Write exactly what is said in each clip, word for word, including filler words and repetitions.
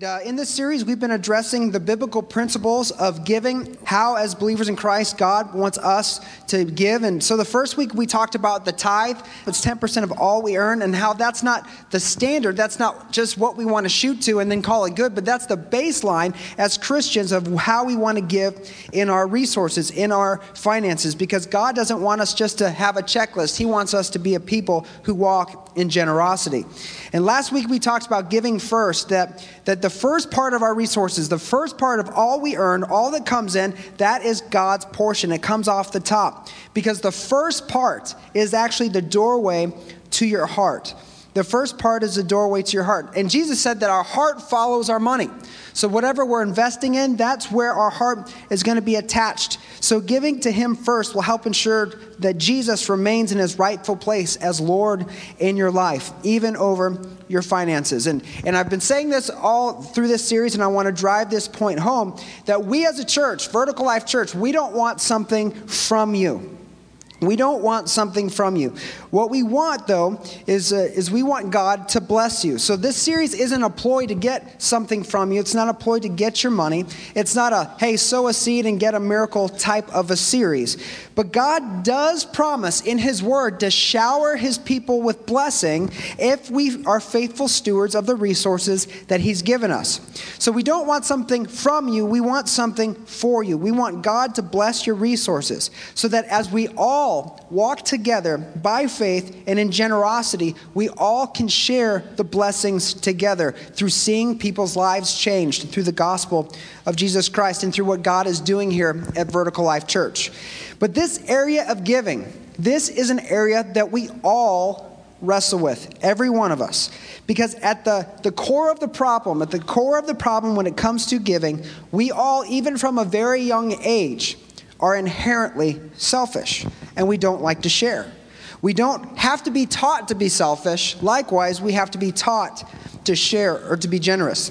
uh, in this series, we've been addressing the biblical principles of giving, how as believers in Christ, God wants us to give. And so the first week we talked about the tithe. It's ten percent of all we earn, and how that's not the standard. That's not just what we want to shoot to and then call it good, but that's the baseline as Christians of how we want to give in our resources, in our finances, because God doesn't want us just to have a checklist. He wants us to be a people who walk in generosity. And last week we talked about giving first, that, that the first part of our resources, the first part of all we earn, all that comes in, that is God's portion. It comes off the top, because the first part is actually the doorway to your heart. The first part is the doorway to your heart. And Jesus said that our heart follows our money. So whatever we're investing in, that's where our heart is going to be attached. So giving to Him first will help ensure that Jesus remains in His rightful place as Lord in your life, even over your finances. And, and I've been saying this all through this series, and I want to drive this point home, that we as a church, Vertical Life Church, we don't want something from you. We don't want something from you. What we want, though, is uh, is we want God to bless you. So this series isn't a ploy to get something from you. It's not a ploy to get your money. It's not a, hey, sow a seed and get a miracle type of a series. But God does promise in His Word to shower His people with blessing if we are faithful stewards of the resources that He's given us. So we don't want something from you. We want something for you. We want God to bless your resources so that as we all walk together by faith and in generosity, we all can share the blessings together through seeing people's lives changed through the gospel of Jesus Christ and through what God is doing here at Vertical Life Church. But this area of giving, this is an area that we all wrestle with, every one of us. Because at the, the core of the problem, at the core of the problem when it comes to giving, we all, even from a very young age, are inherently selfish, and we don't like to share. We don't have to be taught to be selfish. Likewise, we have to be taught to share or to be generous.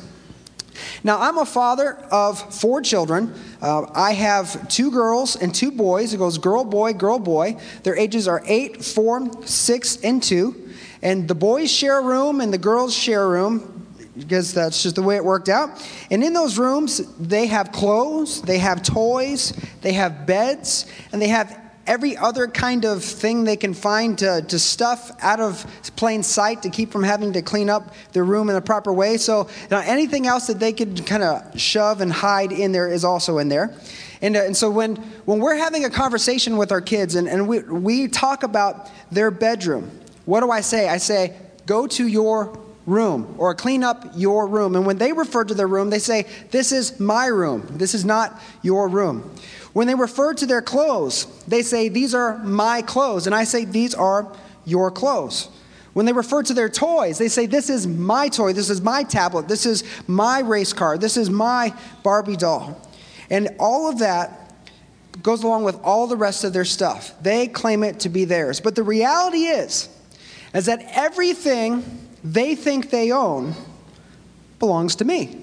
Now, I'm a father of four children. Uh, I have two girls and two boys. It goes girl, boy, girl, boy. Their ages are eight, four, six, and two. And the boys share a room, and the girls share a room, because that's just the way it worked out. And in those rooms, they have clothes, they have toys, they have beds, and they have every other kind of thing they can find to, to stuff out of plain sight to keep from having to clean up their room in a proper way. So now anything else that they could kind of shove and hide in there is also in there. And, uh, and so when, when we're having a conversation with our kids and, and we, we talk about their bedroom, what do I say? I say, go to your room, or clean up your room. And when they refer to their room, they say, this is my room. This is not your room. When they refer to their clothes, they say, these are my clothes. And I say, these are your clothes. When they refer to their toys, they say, this is my toy. This is my tablet. This is my race car. This is my Barbie doll. And all of that goes along with all the rest of their stuff. They claim it to be theirs. But the reality is, is that everything they think they own belongs to me.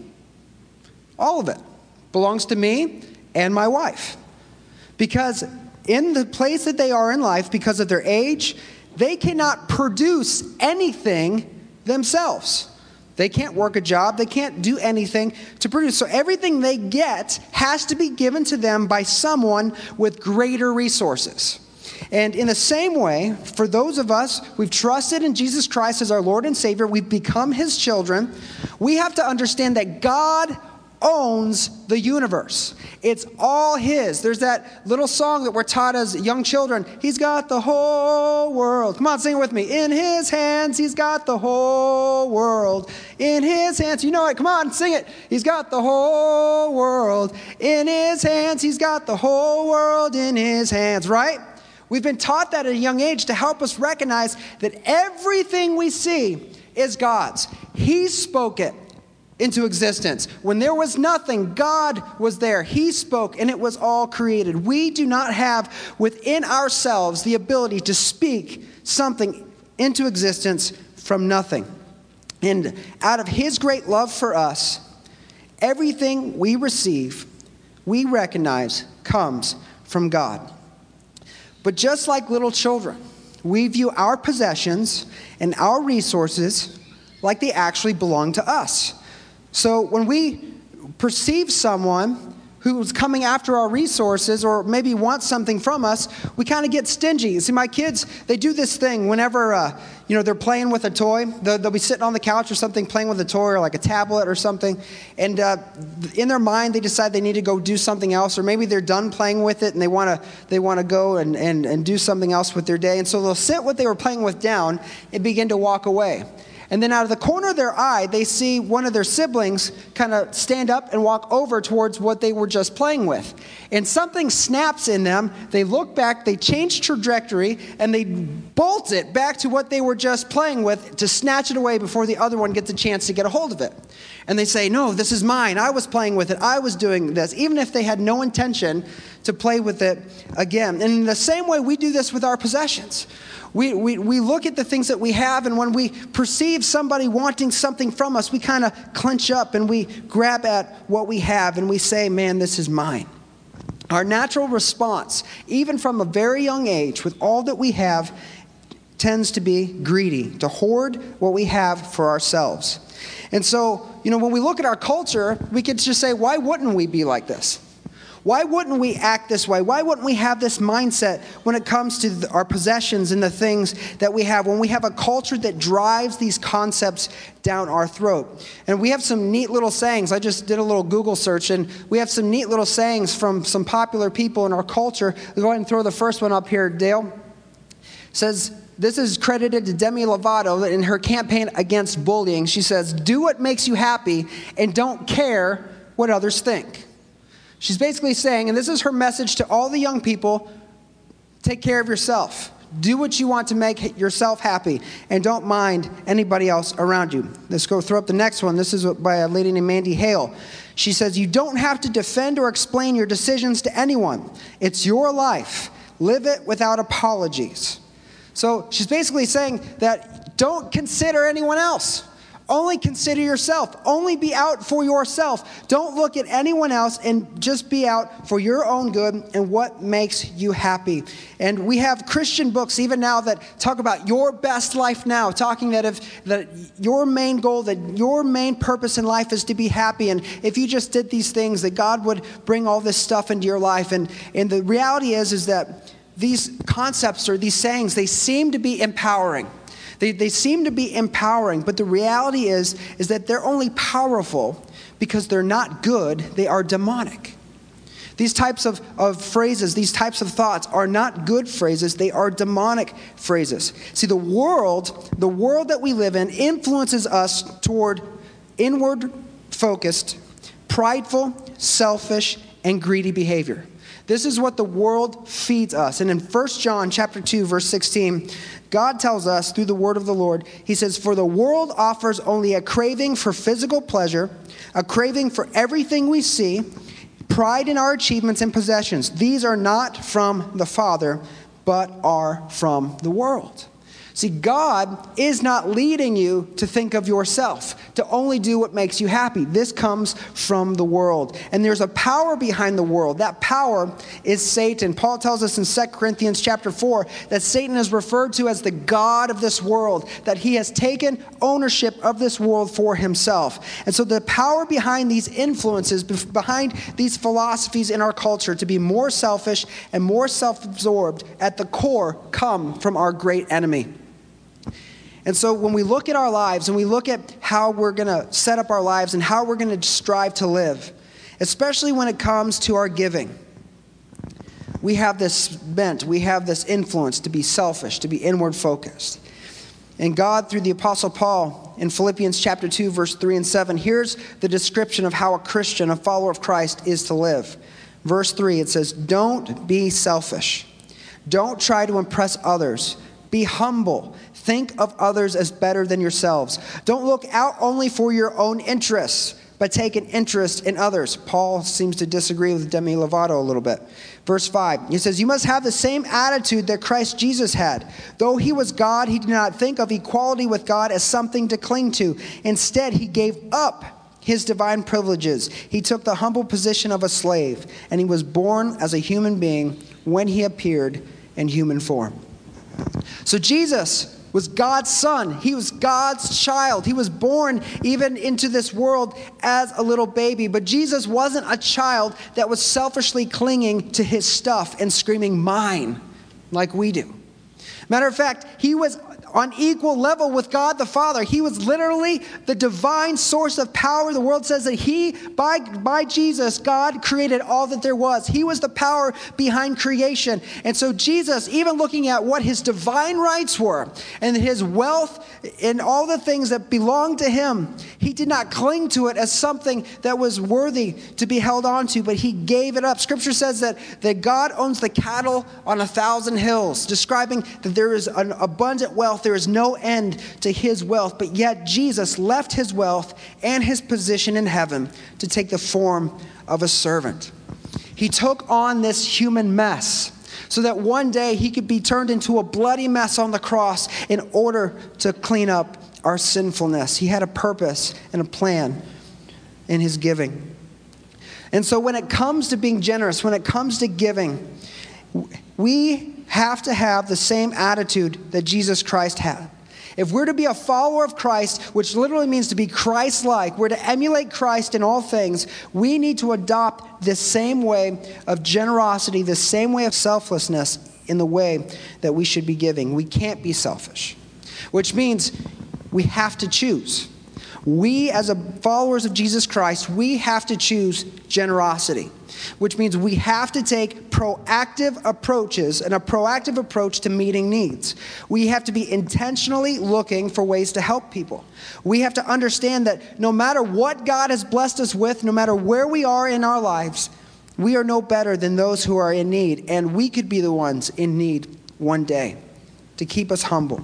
All of it belongs to me and my wife. Because in the place that they are in life, because of their age, they cannot produce anything themselves. They can't work a job. They can't do anything to produce. So everything they get has to be given to them by someone with greater resources. And in the same way, for those of us, we've trusted in Jesus Christ as our Lord and Savior, we've become His children, we have to understand that God owns the universe. It's all His. There's that little song that we're taught as young children. He's got the whole world. Come on, sing it with me. In His hands, He's got the whole world. In His hands, you know it. Come on, sing it. He's got the whole world. In His hands, He's got the whole world in His hands, right? We've been taught that at a young age to help us recognize that everything we see is God's. He spoke it into existence. When there was nothing, God was there. He spoke, and it was all created. We do not have within ourselves the ability to speak something into existence from nothing. And out of His great love for us, everything we receive, we recognize comes from God. But just like little children, we view our possessions and our resources like they actually belong to us. So when we perceive someone who's coming after our resources or maybe wants something from us, we kind of get stingy. See, my kids, they do this thing whenever, uh, you know, they're playing with a toy. They'll, they'll be sitting on the couch or something playing with a toy or like a tablet or something. And uh, in their mind, they decide they need to go do something else. Or maybe they're done playing with it and they want to they want to go and, and, and do something else with their day. And so they'll sit what they were playing with down and begin to walk away. And then out of the corner of their eye, they see one of their siblings kind of stand up and walk over towards what they were just playing with. And something snaps in them. They look back, they change trajectory, and they bolt it back to what they were just playing with to snatch it away before the other one gets a chance to get a hold of it. And they say, no, this is mine. I was playing with it. I was doing this, even if they had no intention to play with it again. And in the same way, we do this with our possessions. We, we we look at the things that we have, and when we perceive somebody wanting something from us, we kind of clench up and we grab at what we have and we say, man, this is mine. Our natural response, even from a very young age, with all that we have, tends to be greedy, to hoard what we have for ourselves. And so, you know, when we look at our culture, we could just say, why wouldn't we be like this? Why wouldn't we act this way? Why wouldn't we have this mindset when it comes to the, our possessions and the things that we have, when we have a culture that drives these concepts down our throat? And we have some neat little sayings. I just did a little Google search, and we have some neat little sayings from some popular people in our culture. We'll go ahead and throw the first one up here, Dale. It says, this is credited to Demi Lovato in her campaign against bullying. She says, do what makes you happy and don't care what others think. She's basically saying, and this is her message to all the young people, take care of yourself. Do what you want to make yourself happy, and don't mind anybody else around you. Let's go throw up the next one. This is by a lady named Mandy Hale. She says, you don't have to defend or explain your decisions to anyone. It's your life. Live it without apologies. So she's basically saying that don't consider anyone else. Only consider yourself. Only be out for yourself. Don't look at anyone else, and just be out for your own good and what makes you happy. And we have Christian books even now that talk about your best life now, talking that if that your main goal, that your main purpose in life is to be happy. And if you just did these things, that God would bring all this stuff into your life. And, and the reality is, is that these concepts or these sayings, they seem to be empowering. They, they seem to be empowering, but the reality is, is that they're only powerful because they're not good, they are demonic. These types of, of phrases, these types of thoughts are not good phrases, they are demonic phrases. See, the world, the world that we live in influences us toward inward focused, prideful, selfish, and greedy behavior. This is what the world feeds us. And in First John chapter two, verse sixteen, God tells us through the word of the Lord, he says, for the world offers only a craving for physical pleasure, a craving for everything we see, pride in our achievements and possessions. These are not from the Father, but are from the world. See, God is not leading you to think of yourself, to only do what makes you happy. This comes from the world. And there's a power behind the world. That power is Satan. Paul tells us in Second Corinthians chapter four that Satan is referred to as the god of this world, that he has taken ownership of this world for himself. And so the power behind these influences, behind these philosophies in our culture to be more selfish and more self-absorbed at the core come from our great enemy. And so when we look at our lives and we look at how we're going to set up our lives and how we're going to strive to live, especially when it comes to our giving, we have this bent, we have this influence to be selfish, to be inward focused. And God, through the Apostle Paul in Philippians chapter two, verse three and seven, here's the description of how a Christian, a follower of Christ, is to live. Verse three, it says, don't be selfish. Don't try to impress others. Be humble. Think of others as better than yourselves. Don't look out only for your own interests, but take an interest in others. Paul seems to disagree with Demi Lovato a little bit. Verse five, he says, you must have the same attitude that Christ Jesus had. Though he was God, he did not think of equality with God as something to cling to. Instead, he gave up his divine privileges. He took the humble position of a slave, and he was born as a human being when he appeared in human form. So Jesus was God's son. He was God's child. He was born even into this world as a little baby. But Jesus wasn't a child that was selfishly clinging to his stuff and screaming, mine, like we do. Matter of fact, he was on equal level with God the Father. He was literally the divine source of power. The world says that he, by, by Jesus, God created all that there was. He was the power behind creation. And so Jesus, even looking at what his divine rights were and his wealth and all the things that belonged to him, he did not cling to it as something that was worthy to be held on to, but he gave it up. Scripture says that, that God owns the cattle on a thousand hills, describing that there is an abundant wealth. There is no end to his wealth, but yet Jesus left his wealth and his position in heaven to take the form of a servant. He took on this human mess so that one day he could be turned into a bloody mess on the cross in order to clean up our sinfulness. He had a purpose and a plan in his giving. And so when it comes to being generous, when it comes to giving, we have to have the same attitude that Jesus Christ had. If we're to be a follower of Christ, which literally means to be Christ-like, we're to emulate Christ in all things, we need to adopt this same way of generosity, this same way of selflessness in the way that we should be giving. We can't be selfish, which means we have to choose. We, as a followers of Jesus Christ, we have to choose generosity, which means we have to take proactive approaches and a proactive approach to meeting needs. We have to be intentionally looking for ways to help people. We have to understand that no matter what God has blessed us with, no matter where we are in our lives, we are no better than those who are in need, and we could be the ones in need one day to keep us humble.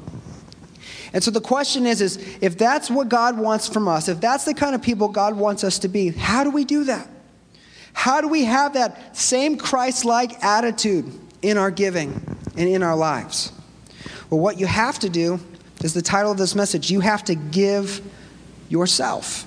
And so the question is, is if that's what God wants from us, if that's the kind of people God wants us to be, how do we do that? How do we have that same Christ-like attitude in our giving and in our lives? Well, what you have to do is the title of this message. You have to give yourself.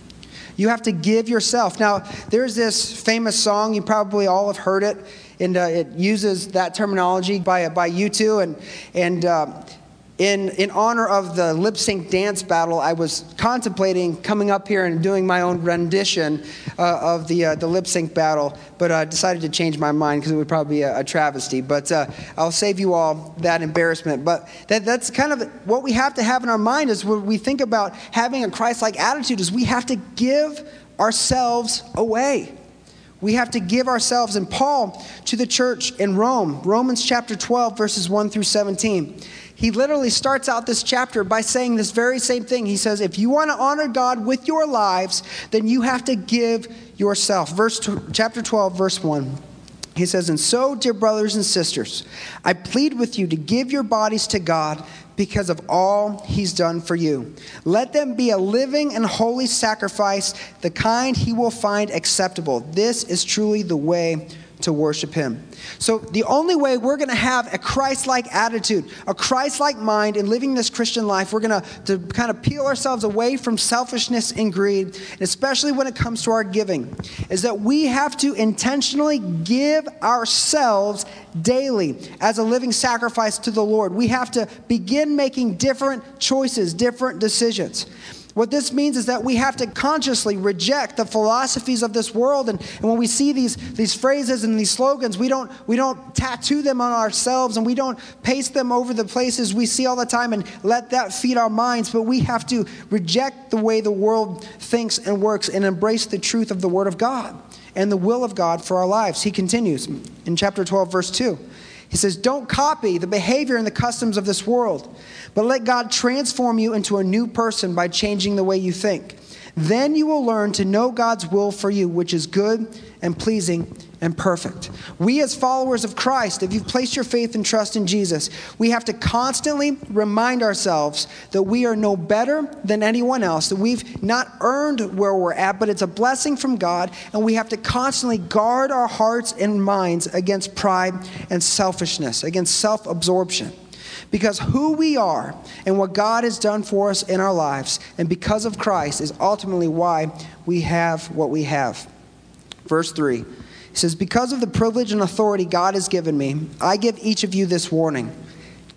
You have to give yourself. Now, there's this famous song. You probably all have heard it. And uh, it uses that terminology by, by U two. And, and uh, In, in honor of the lip sync dance battle, I was contemplating coming up here and doing my own rendition uh, of the uh, the lip sync battle, but I uh, decided to change my mind because it would probably be a, a travesty. But uh, I'll save you all that embarrassment. But that, that's kind of what we have to have in our mind is when we think about having a Christ-like attitude is we have to give ourselves away. We have to give ourselves. And Paul to the church in Rome, Romans chapter twelve, verses one through seventeen, he literally starts out this chapter by saying this very same thing. He says, if you want to honor God with your lives, then you have to give yourself. Verse chapter twelve, verse one. He says, and so, dear brothers and sisters, I plead with you to give your bodies to God because of all he's done for you. Let them be a living and holy sacrifice, the kind he will find acceptable. This is truly the way to worship him. So the only way we're going to have a Christ-like attitude, a Christ-like mind in living this Christian life, we're going to, to kind of peel ourselves away from selfishness and greed, and especially when it comes to our giving, is that we have to intentionally give ourselves daily as a living sacrifice to the Lord. We have to begin making different choices, different decisions. What this means is that we have to consciously reject the philosophies of this world. And, and when we see these, these phrases and these slogans, we don't, we don't tattoo them on ourselves and we don't paste them over the places we see all the time and let that feed our minds. But we have to reject the way the world thinks and works and embrace the truth of the Word of God and the will of God for our lives. He continues in chapter twelve, verse two. He says, don't copy the behavior and the customs of this world, but let God transform you into a new person by changing the way you think. Then you will learn to know God's will for you, which is good and pleasing and perfect. We as followers of Christ, if you've placed your faith and trust in Jesus, we have to constantly remind ourselves that we are no better than anyone else, that we've not earned where we're at, but it's a blessing from God, and we have to constantly guard our hearts and minds against pride and selfishness, against self-absorption. Because who we are and what God has done for us in our lives, and because of Christ, is ultimately why we have what we have. Verse three, he says, because of the privilege and authority God has given me, I give each of you this warning.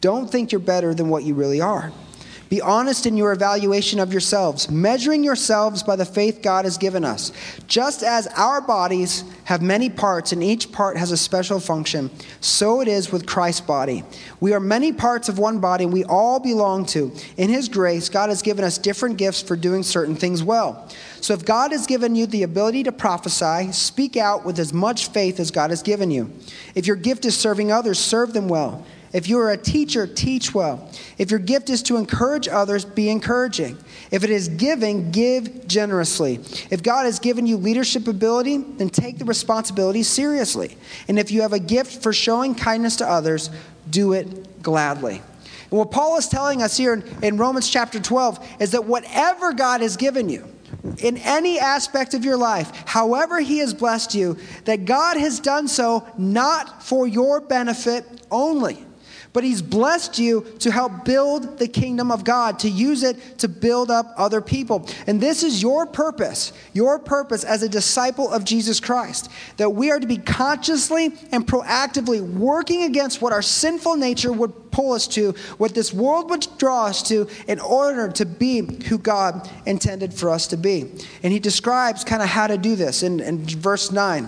Don't think you're better than what you really are. Be honest in your evaluation of yourselves, measuring yourselves by the faith God has given us. Just as our bodies have many parts and each part has a special function, so it is with Christ's body. We are many parts of one body and we all belong to. In His grace, God has given us different gifts for doing certain things well. So if God has given you the ability to prophesy, speak out with as much faith as God has given you. If your gift is serving others, serve them well. If you are a teacher, teach well. If your gift is to encourage others, be encouraging. If it is giving, give generously. If God has given you leadership ability, then take the responsibility seriously. And if you have a gift for showing kindness to others, do it gladly. And what Paul is telling us here in, in Romans chapter twelve is that whatever God has given you, in any aspect of your life, however He has blessed you, that God has done so not for your benefit only, but He's blessed you to help build the kingdom of God, to use it to build up other people. And this is your purpose, your purpose as a disciple of Jesus Christ, that we are to be consciously and proactively working against what our sinful nature would pull us to, what this world would draw us to, in order to be who God intended for us to be. And he describes kind of how to do this in, in verse nine.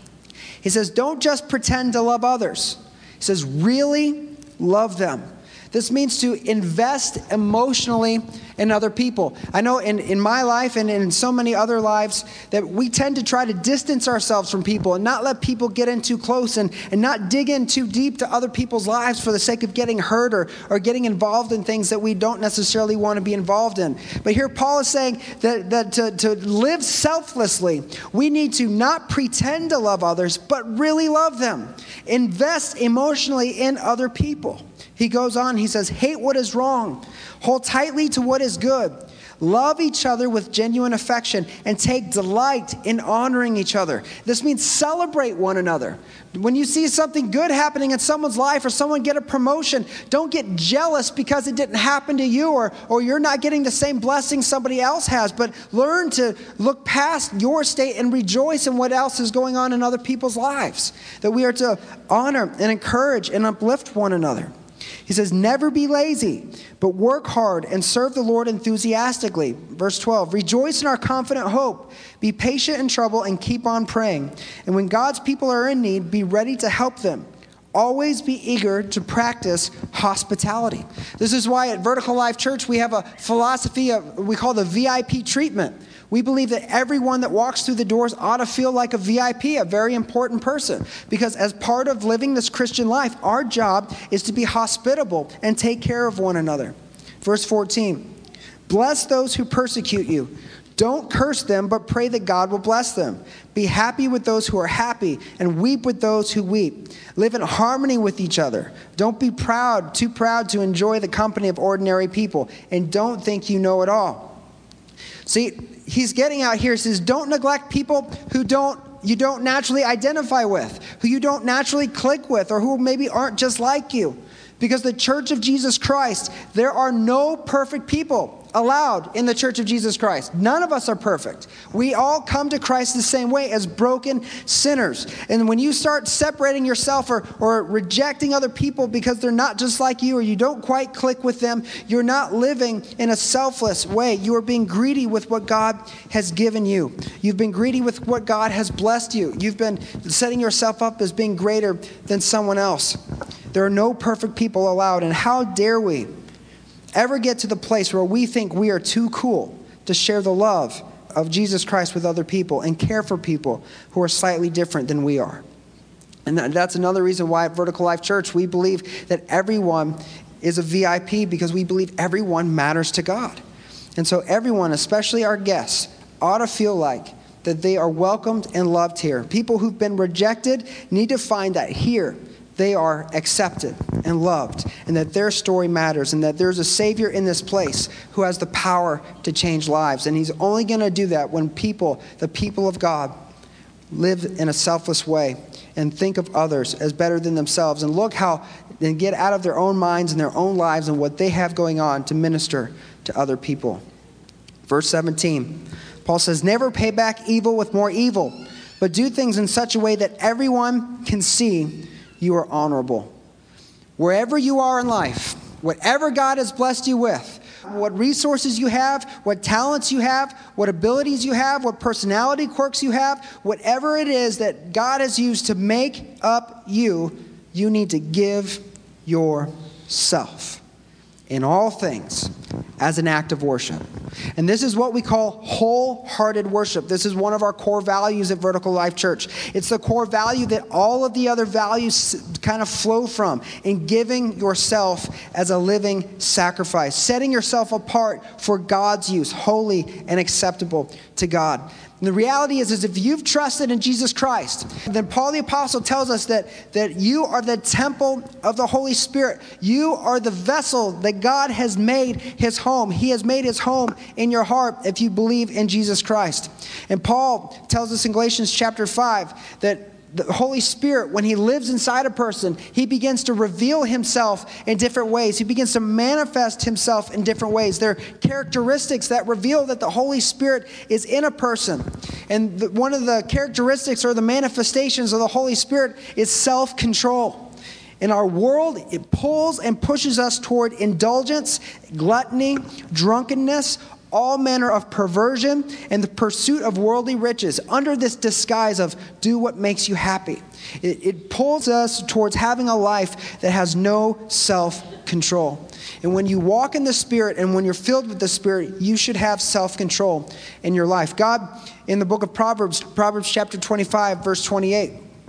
He says, don't just pretend to love others. He says, really love them. This means to invest emotionally in other people. I know in, in my life and in so many other lives that we tend to try to distance ourselves from people and not let people get in too close and, and not dig in too deep to other people's lives for the sake of getting hurt or, or getting involved in things that we don't necessarily want to be involved in. But here Paul is saying that, that to, to live selflessly, we need to not pretend to love others, but really love them. Invest emotionally in other people. He goes on, he says, hate what is wrong. Hold tightly to what is good. Love each other with genuine affection and take delight in honoring each other. This means celebrate one another. When you see something good happening in someone's life or someone get a promotion, don't get jealous because it didn't happen to you or, or you're not getting the same blessing somebody else has, but learn to look past your state and rejoice in what else is going on in other people's lives. That we are to honor and encourage and uplift one another. He says, never be lazy, but work hard and serve the Lord enthusiastically. Verse twelve, rejoice in our confident hope. Be patient in trouble and keep on praying. And when God's people are in need, be ready to help them. Always be eager to practice hospitality. This is why at Vertical Life Church, we have a philosophy of we call the V I P treatment. We believe that everyone that walks through the doors ought to feel like a V I P, a very important person. Because as part of living this Christian life, our job is to be hospitable and take care of one another. Verse fourteen, bless those who persecute you. Don't curse them, but pray that God will bless them. Be happy with those who are happy and weep with those who weep. Live in harmony with each other. Don't be proud, too proud to enjoy the company of ordinary people. And don't think you know it all. See, he's getting out here, he says, don't neglect people who don't you don't naturally identify with, who you don't naturally click with, or who maybe aren't just like you. Because the Church of Jesus Christ, there are no perfect people allowed in the Church of Jesus Christ. None of us are perfect. We all come to Christ the same way as broken sinners. And when you start separating yourself or, or rejecting other people because they're not just like you or you don't quite click with them, you're not living in a selfless way. You are being greedy with what God has given you. You've been greedy with what God has blessed you. You've been setting yourself up as being greater than someone else. There are no perfect people allowed. And how dare we ever get to the place where we think we are too cool to share the love of Jesus Christ with other people and care for people who are slightly different than we are. And that's another reason why at Vertical Life Church we believe that everyone is a V I P, because we believe everyone matters to God. And so everyone, especially our guests, ought to feel like that they are welcomed and loved here. People who've been rejected need to find that here they are accepted and loved, and that their story matters, and that there's a Savior in this place who has the power to change lives. And he's only going to do that when people, the people of God, live in a selfless way and think of others as better than themselves, and look how they get out of their own minds and their own lives and what they have going on to minister to other people. Verse seventeen, Paul says, never pay back evil with more evil, but do things in such a way that everyone can see you are honorable. Wherever you are in life, whatever God has blessed you with, what resources you have, what talents you have, what abilities you have, what personality quirks you have, whatever it is that God has used to make up you, you need to give yourself in all things as an act of worship. And this is what we call wholehearted worship. This is one of our core values at Vertical Life Church. It's the core value that all of the other values kind of flow from, in giving yourself as a living sacrifice, setting yourself apart for God's use, holy and acceptable to God. And the reality is, is if you've trusted in Jesus Christ, then Paul the Apostle tells us that, that you are the temple of the Holy Spirit. You are the vessel that God has made his home. He has made his home in your heart if you believe in Jesus Christ. And Paul tells us in Galatians chapter five that the Holy Spirit, when he lives inside a person, he begins to reveal himself in different ways. He begins to manifest himself in different ways. There are characteristics that reveal that the Holy Spirit is in a person. And the, one of the characteristics or the manifestations of the Holy Spirit is self-control. In our world, it pulls and pushes us toward indulgence, gluttony, drunkenness, all manner of perversion, and the pursuit of worldly riches under this disguise of do what makes you happy. It, it pulls us towards having a life that has no self-control. And when you walk in the Spirit and when you're filled with the Spirit, you should have self-control in your life. God, in the book of Proverbs, Proverbs chapter twenty-five, verse twenty-eight,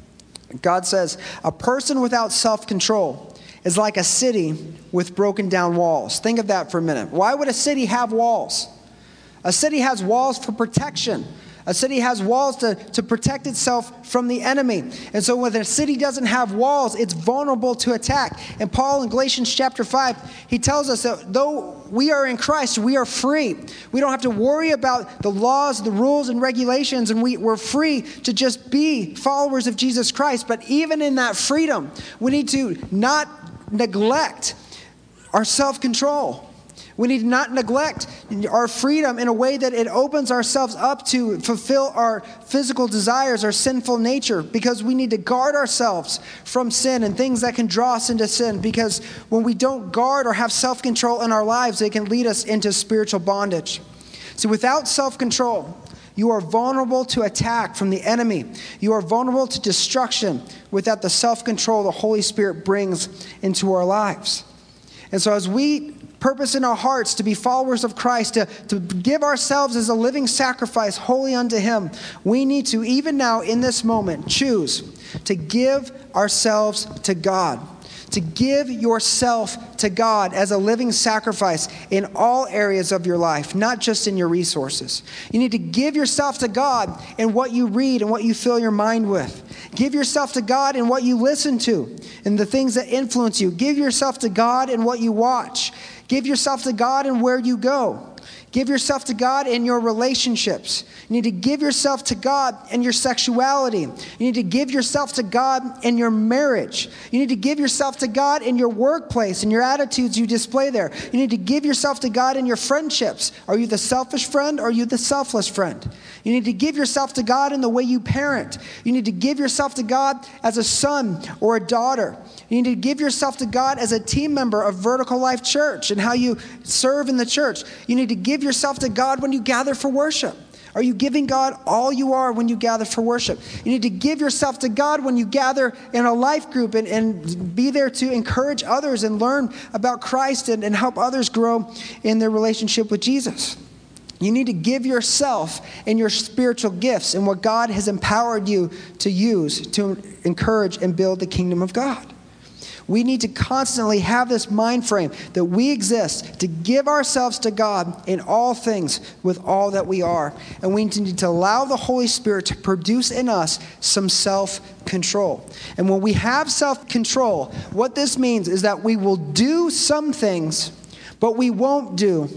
God says, a person without self-control is like a city with broken down walls. Think of that for a minute. Why would a city have walls? A city has walls for protection. A city has walls to, to protect itself from the enemy. And so when a city doesn't have walls, it's vulnerable to attack. And Paul in Galatians chapter five, he tells us that though we are in Christ, we are free. We don't have to worry about the laws, the rules, and regulations, and we, we're free to just be followers of Jesus Christ. But even in that freedom, we need to not neglect our self-control. We need to not neglect our freedom in a way that it opens ourselves up to fulfill our physical desires, our sinful nature, because we need to guard ourselves from sin and things that can draw us into sin, because when we don't guard or have self-control in our lives, it can lead us into spiritual bondage. So without self-control, you are vulnerable to attack from the enemy. You are vulnerable to destruction without the self-control the Holy Spirit brings into our lives. And so as we purpose in our hearts to be followers of Christ, to, to give ourselves as a living sacrifice holy unto Him, we need to, even now in this moment, choose to give ourselves to God. To give yourself to God as a living sacrifice in all areas of your life, not just in your resources. You need to give yourself to God in what you read and what you fill your mind with. Give yourself to God in what you listen to and the things that influence you. Give yourself to God in what you watch. Give yourself to God in where you go. Give yourself to God in your relationships. You need to give yourself to God in your sexuality. You need to give yourself to God in your marriage. You need to give yourself to God in your workplace and your attitudes you display there. You need to give yourself to God in your friendships. Are you the selfish friend or are you the selfless friend? You need to give yourself to God in the way you parent. You need to give yourself to God as a son or a daughter. You need to give yourself to God as a team member of Vertical Life Church and how you serve in the church. You need to give yourself to God when you gather for worship. Are you giving God all you are when you gather for worship? You need to give yourself to God when you gather in a life group and, and be there to encourage others and learn about Christ and, and help others grow in their relationship with Jesus. You need to give yourself and your spiritual gifts and what God has empowered you to use to encourage and build the kingdom of God. We need to constantly have this mind frame that we exist to give ourselves to God in all things with all that we are. And we need to allow the Holy Spirit to produce in us some self-control. And when we have self-control, what this means is that we will do some things, but we won't do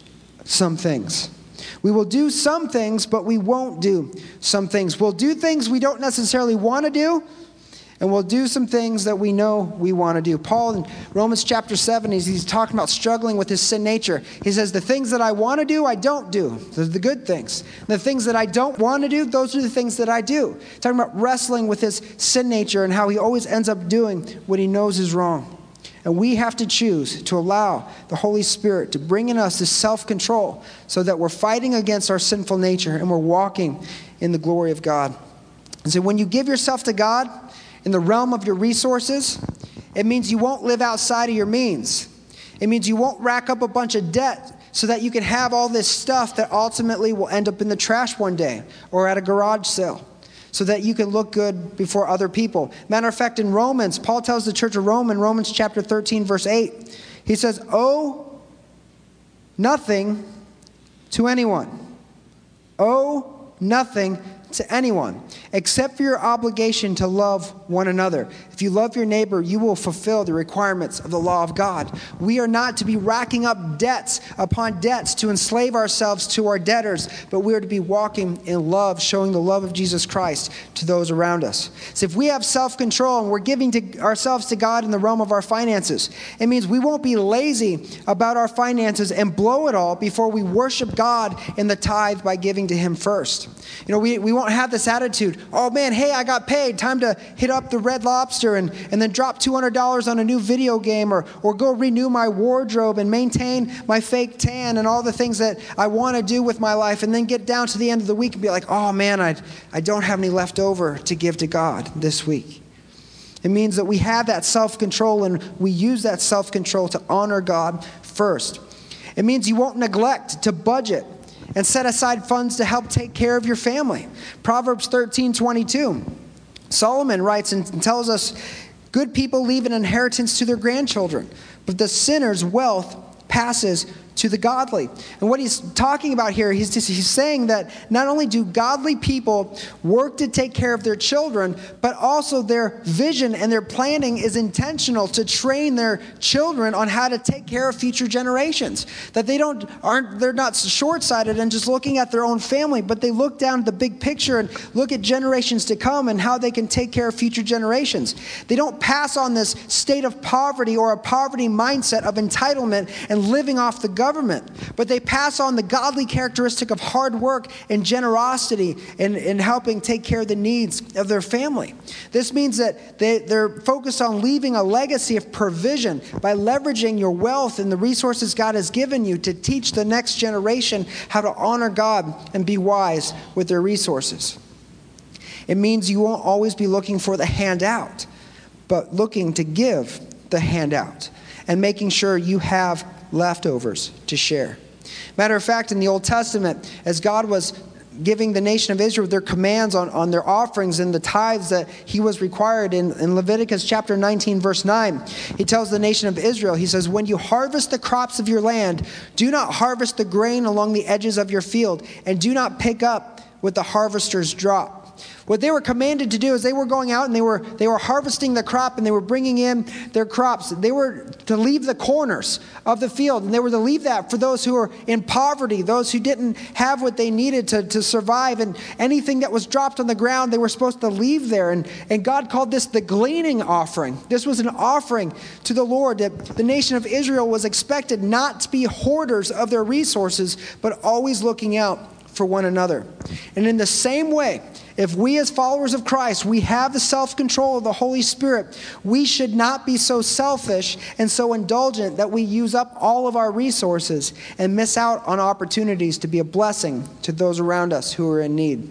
some things. We will do some things, but we won't do some things. We'll do things we don't necessarily want to do, and we'll do some things that we know we want to do. Paul in Romans chapter seven, he's, he's talking about struggling with his sin nature. He says, the things that I want to do, I don't do. Those are the good things. The things that I don't want to do, those are the things that I do. Talking about wrestling with his sin nature and how he always ends up doing what he knows is wrong. And we have to choose to allow the Holy Spirit to bring in us this self-control so that we're fighting against our sinful nature and we're walking in the glory of God. And so when you give yourself to God in the realm of your resources, it means you won't live outside of your means. It means you won't rack up a bunch of debt so that you can have all this stuff that ultimately will end up in the trash one day or at a garage sale, so that you can look good before other people. Matter of fact, in Romans, Paul tells the church of Rome in Romans chapter thirteen, verse eight, he says, owe nothing to anyone. Owe nothing to anyone except for your obligation to love one another. If you love your neighbor, you will fulfill the requirements of the law of God. We are not to be racking up debts upon debts to enslave ourselves to our debtors, but we are to be walking in love, showing the love of Jesus Christ to those around us. So if we have self-control and we're giving to ourselves to God in the realm of our finances, it means we won't be lazy about our finances and blow it all before we worship God in the tithe by giving to Him first. You know, we, we won't have this attitude, oh man, hey, I got paid, time to hit up the Red Lobster and, and then drop two hundred dollars on a new video game, or, or go renew my wardrobe and maintain my fake tan and all the things that I want to do with my life, and then get down to the end of the week and be like, oh man, I, I don't have any left over to give to God this week. It means that we have that self-control and we use that self-control to honor God first. It means you won't neglect to budget and set aside funds to help take care of your family. Proverbs thirteen twenty-two. Solomon writes and tells us, good people leave an inheritance to their grandchildren, but the sinner's wealth passes to the godly. And what he's talking about here, he's just, he's saying that not only do godly people work to take care of their children, but also their vision and their planning is intentional to train their children on how to take care of future generations. That they don't aren't they're not short-sighted and just looking at their own family, but they look down at the big picture and look at generations to come and how they can take care of future generations. They don't pass on this state of poverty or a poverty mindset of entitlement and living off the government, but they pass on the godly characteristic of hard work and generosity in, in helping take care of the needs of their family. This means that they, they're focused on leaving a legacy of provision by leveraging your wealth and the resources God has given you to teach the next generation how to honor God and be wise with their resources. It means you won't always be looking for the handout, but looking to give the handout and making sure you have leftovers to share. Matter of fact, in the Old Testament, as God was giving the nation of Israel their commands on, on their offerings and the tithes that He was required in, in Leviticus chapter nineteen, verse nine, He tells the nation of Israel, He says, when you harvest the crops of your land, do not harvest the grain along the edges of your field, and do not pick up what the harvesters drop. What they were commanded to do is they were going out and they were they were harvesting the crop and they were bringing in their crops. They were to leave the corners of the field, and they were to leave that for those who were in poverty, those who didn't have what they needed to, to survive, and anything that was dropped on the ground they were supposed to leave there. And, and God called this the gleaning offering. This was an offering to the Lord, that the nation of Israel was expected not to be hoarders of their resources, but always looking out for one another. And in the same way, if we as followers of Christ, we have the self-control of the Holy Spirit, we should not be so selfish and so indulgent that we use up all of our resources and miss out on opportunities to be a blessing to those around us who are in need.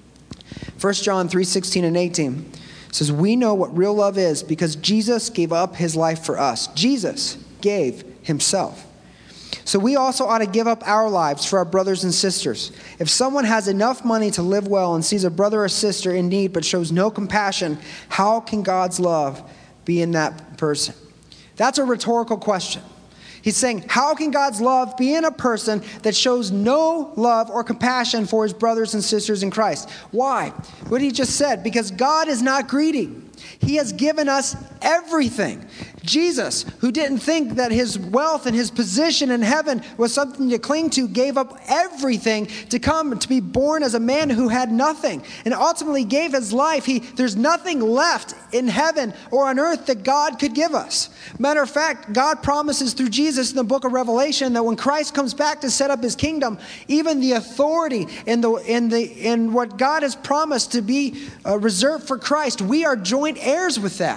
First John three sixteen and eighteen says, we know what real love is because Jesus gave up His life for us. Jesus gave Himself. So we also ought to give up our lives for our brothers and sisters. If someone has enough money to live well and sees a brother or sister in need but shows no compassion, how can God's love be in that person? That's a rhetorical question. He's saying, how can God's love be in a person that shows no love or compassion for his brothers and sisters in Christ? Why? What he just said, because God is not greedy. He has given us everything. Jesus, who didn't think that his wealth and his position in heaven was something to cling to, gave up everything to come to be born as a man who had nothing, and ultimately gave his life. He, there's nothing left in heaven or on earth that God could give us. Matter of fact, God promises through Jesus in the book of Revelation that when Christ comes back to set up his kingdom, even the authority in the in the in what God has promised to be uh, reserved for Christ, we are joint heirs with that.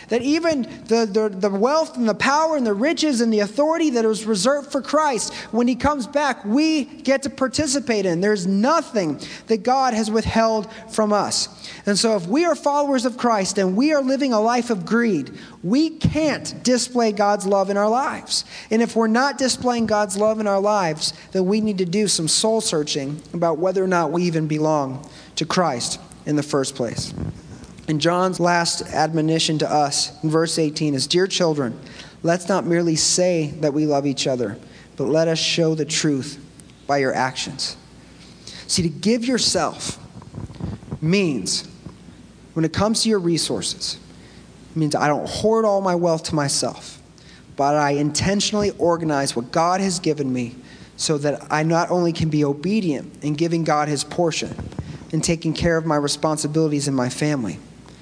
That even the, the, the wealth and the power and the riches and the authority that was reserved for Christ, when he comes back, we get to participate in. There's nothing that God has withheld from us. And so if we are followers of Christ and we are living a life of greed, we can't display God's love in our lives. And if we're not displaying God's love in our lives, then we need to do some soul searching about whether or not we even belong to Christ in the first place. And John's last admonition to us in verse eighteen is, "Dear children, let's not merely say that we love each other, but let us show the truth by your actions." See, to give yourself means, when it comes to your resources, it means I don't hoard all my wealth to myself, but I intentionally organize what God has given me so that I not only can be obedient in giving God his portion and taking care of my responsibilities in my family,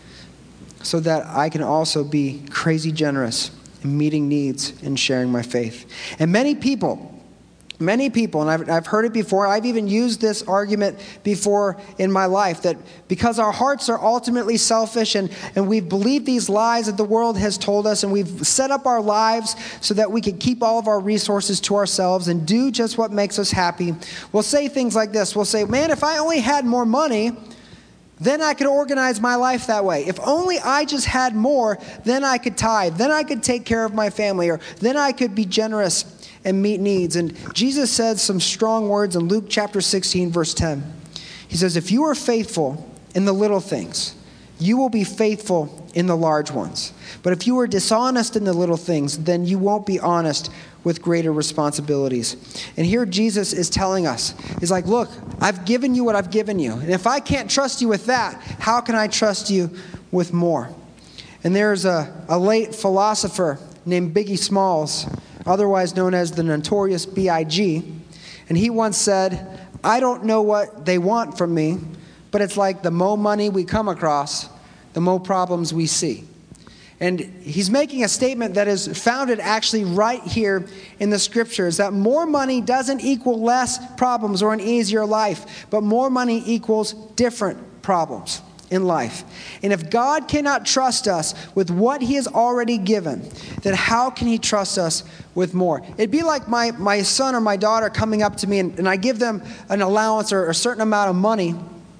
so that I can also be crazy generous in meeting needs and sharing my faith. And many people, many people, and I've, I've heard it before, I've even used this argument before in my life, that because our hearts are ultimately selfish and, and we've believed these lies that the world has told us, and we've set up our lives so that we can keep all of our resources to ourselves and do just what makes us happy, we'll say things like this. We'll say, man, if I only had more money, then I could organize my life that way. If only I just had more, then I could tithe. Then I could take care of my family. Or then I could be generous and meet needs. And Jesus said some strong words in Luke chapter sixteen, verse ten. He says, if you are faithful in the little things, you will be faithful in the large ones. But if you are dishonest in the little things, then you won't be honest with greater responsibilities. And here Jesus is telling us, he's like, look, I've given you what I've given you. And if I can't trust you with that, how can I trust you with more? And there's a, a late philosopher named Biggie Smalls, otherwise known as the Notorious B I G And he once said, I don't know what they want from me, but it's like the more money we come across, the more problems we see. And he's making a statement that is founded actually right here in the scriptures, that more money doesn't equal less problems or an easier life, but more money equals different problems in life. And if God cannot trust us with what he has already given, then how can he trust us with more? It'd be like my, my son or my daughter coming up to me and, and I give them an allowance or a certain amount of money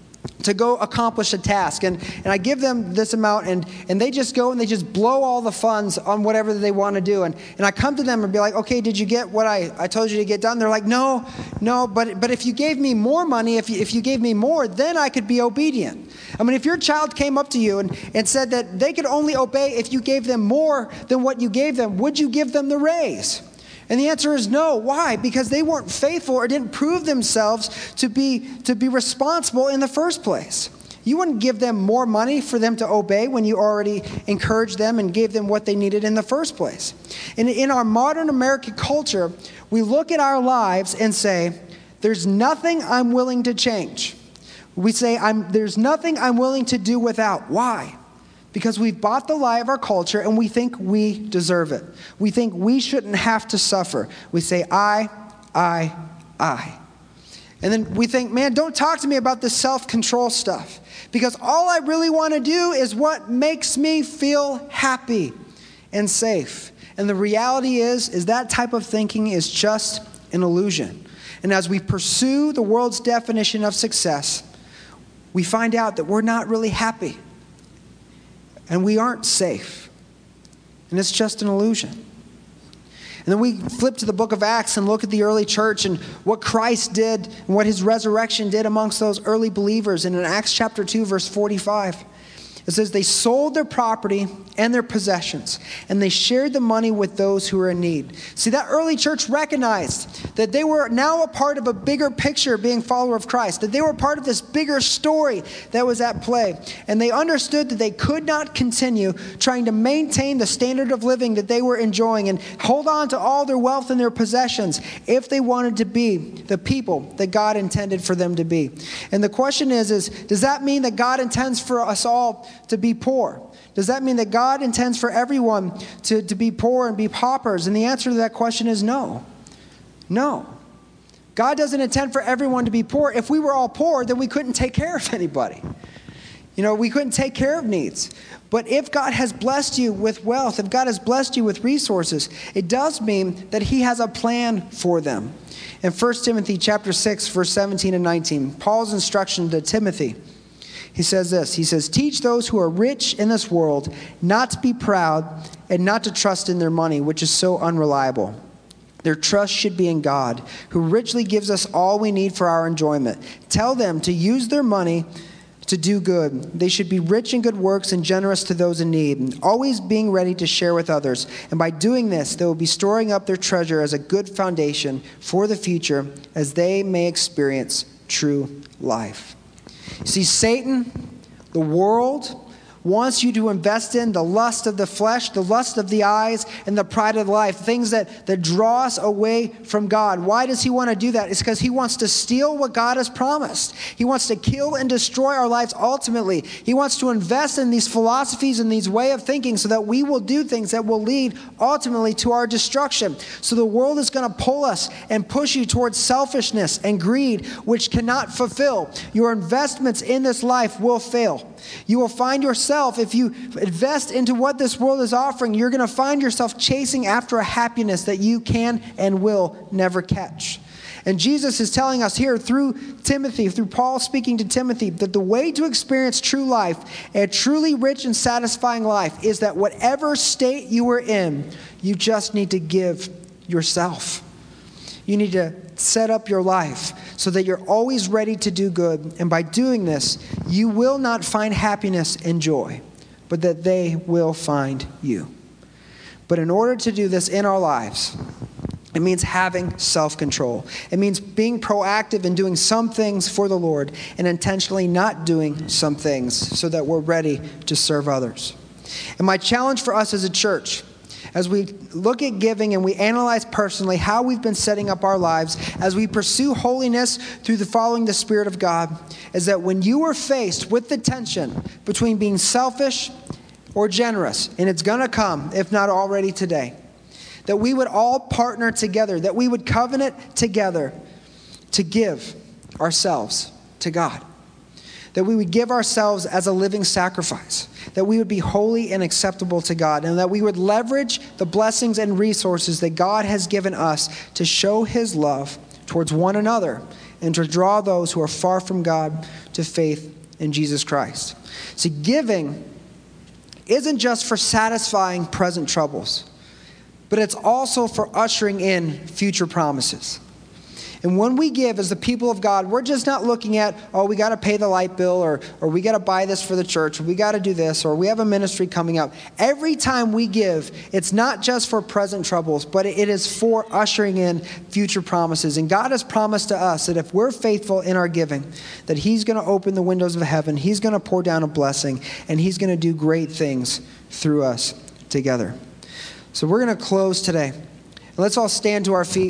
to go accomplish a task. And, and I give them this amount, and, and they just go and they just blow all the funds on whatever they want to do. And, and I come to them and be like, okay, did you get what I, I told you to get done? They're like, no, no, but but if you gave me more money, if you, if you gave me more, then I could be obedient. I mean, if your child came up to you and, and said that they could only obey if you gave them more than what you gave them, would you give them the raise? And the answer is no. Why? Because they weren't faithful or didn't prove themselves to be, to be responsible in the first place. You wouldn't give them more money for them to obey when you already encouraged them and gave them what they needed in the first place. And in our modern American culture, we look at our lives and say, there's nothing I'm willing to change. We say, I'm, there's nothing I'm willing to do without. Why? Because we've bought the lie of our culture and we think we deserve it. We think we shouldn't have to suffer. We say, I, I, I. And then we think, man, don't talk to me about this self-control stuff. Because all I really want to do is what makes me feel happy and safe. And the reality is, is that type of thinking is just an illusion. And as we pursue the world's definition of success, we find out that we're not really happy. And we aren't safe. And it's just an illusion. And then we flip to the book of Acts and look at the early church and what Christ did and what his resurrection did amongst those early believers. And in Acts chapter two, verse forty-five, it says, they sold their property and their possessions, and they shared the money with those who were in need. See, that early church recognized that they were now a part of a bigger picture being follower of Christ, that they were part of this bigger story that was at play. And they understood that they could not continue trying to maintain the standard of living that they were enjoying and hold on to all their wealth and their possessions if they wanted to be the people that God intended for them to be. And the question is, is does that mean that God intends for us all to be poor? Does that mean that God intends for everyone to, to be poor and be paupers? And the answer to that question is no. No. God doesn't intend for everyone to be poor. If we were all poor, then we couldn't take care of anybody. You know, we couldn't take care of needs. But if God has blessed you with wealth, if God has blessed you with resources, it does mean that he has a plan for them. In First Timothy chapter six, verse seventeen and nineteen, Paul's instruction to Timothy, he says this, he says, teach those who are rich in this world not to be proud and not to trust in their money, which is so unreliable. Their trust should be in God, who richly gives us all we need for our enjoyment. Tell them to use their money to do good. They should be rich in good works and generous to those in need, always being ready to share with others. And by doing this, they will be storing up their treasure as a good foundation for the future, as they may experience true life. You see, Satan, the world, wants you to invest in the lust of the flesh, the lust of the eyes, and the pride of life, things that, that draw us away from God. Why does he want to do that? It's because he wants to steal what God has promised. He wants to kill and destroy our lives ultimately. He wants to invest in these philosophies and these way of thinking so that we will do things that will lead ultimately to our destruction. So the world is going to pull us and push you towards selfishness and greed, which cannot fulfill. Your investments in this life will fail. You will find yourself, if you invest into what this world is offering, you're going to find yourself chasing after a happiness that you can and will never catch. And Jesus is telling us here through Timothy, through Paul speaking to Timothy, that the way to experience true life, a truly rich and satisfying life, is that whatever state you are in, you just need to give yourself. You need to set up your life so that you're always ready to do good. And by doing this, you will not find happiness and joy, but that they will find you. But in order to do this in our lives, it means having self-control. It means being proactive in doing some things for the Lord and intentionally not doing some things so that we're ready to serve others. And my challenge for us as a church, as we look at giving and we analyze personally how we've been setting up our lives, as we pursue holiness through the following the Spirit of God, is that when you are faced with the tension between being selfish or generous, and it's going to come, if not already today, that we would all partner together, that we would covenant together to give ourselves to God. That we would give ourselves as a living sacrifice, that we would be holy and acceptable to God, and that we would leverage the blessings and resources that God has given us to show his love towards one another and to draw those who are far from God to faith in Jesus Christ. See, giving isn't just for satisfying present troubles, but it's also for ushering in future promises. And when we give as the people of God, we're just not looking at, oh, we got to pay the light bill, or or we got to buy this for the church, or we got to do this, or we have a ministry coming up. Every time we give, it's not just for present troubles, but it is for ushering in future promises. And God has promised to us that if we're faithful in our giving, that he's going to open the windows of heaven, he's going to pour down a blessing, and he's going to do great things through us together. So we're going to close today. Let's all stand to our feet.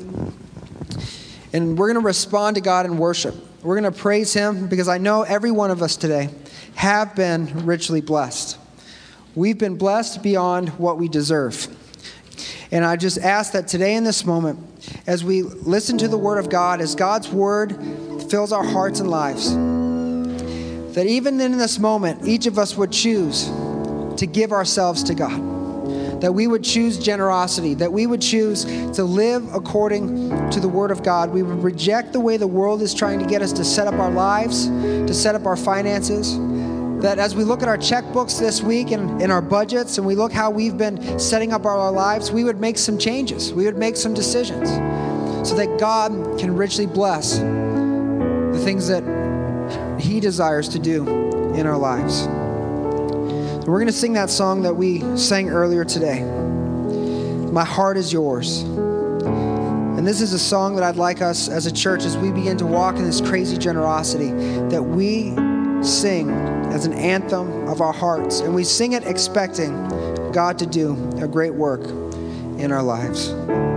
And we're going to respond to God in worship. We're going to praise him because I know every one of us today have been richly blessed. We've been blessed beyond what we deserve. And I just ask that today in this moment, as we listen to the word of God, as God's word fills our hearts and lives, that even in this moment, each of us would choose to give ourselves to God. That we would choose generosity, that we would choose to live according to the word of God. We would reject the way the world is trying to get us to set up our lives, to set up our finances. That as we look at our checkbooks this week and in our budgets, and we look how we've been setting up our lives, we would make some changes. We would make some decisions so that God can richly bless the things that he desires to do in our lives. We're going to sing that song that we sang earlier today. My heart is yours. And this is a song that I'd like us as a church, as we begin to walk in this crazy generosity, that we sing as an anthem of our hearts. And we sing it expecting God to do a great work in our lives.